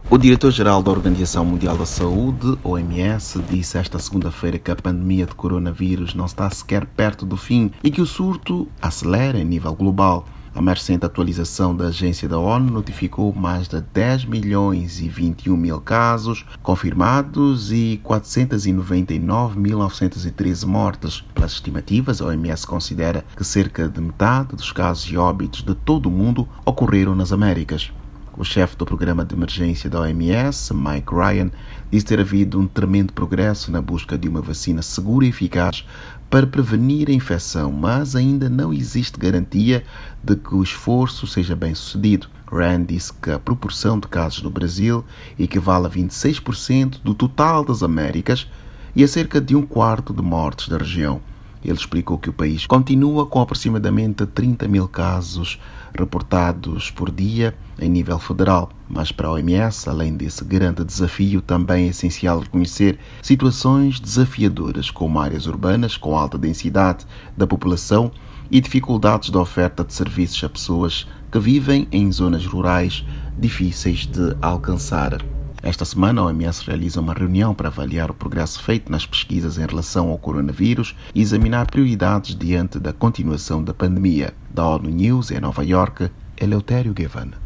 O diretor-geral da Organização Mundial da Saúde, OMS, disse esta segunda-feira que a pandemia de coronavírus não está sequer perto do fim e que o surto acelera em nível global. A mais recente atualização da agência da ONU notificou mais de 10 milhões e 21 mil casos confirmados e 499.913 mortes. Pelas estimativas, a OMS considera que cerca de metade dos casos e óbitos de todo o mundo ocorreram nas Américas. O chefe do programa de emergência da OMS, Mike Ryan, disse ter havido um tremendo progresso na busca de uma vacina segura e eficaz para prevenir a infecção, mas ainda não existe garantia de que o esforço seja bem sucedido. Ryan disse que a proporção de casos no Brasil equivale a 26% do total das Américas e a cerca de um quarto de mortes da região. Ele explicou que o país continua com aproximadamente 30 mil casos reportados por dia em nível federal, mas para a OMS, além desse grande desafio, também é essencial reconhecer situações desafiadoras, como áreas urbanas com alta densidade da população e dificuldades da oferta de serviços a pessoas que vivem em zonas rurais difíceis de alcançar. Esta semana, a OMS realiza uma reunião para avaliar o progresso feito nas pesquisas em relação ao coronavírus e examinar prioridades diante da continuação da pandemia. Da ONU News, em Nova York, Eleutério Gavan.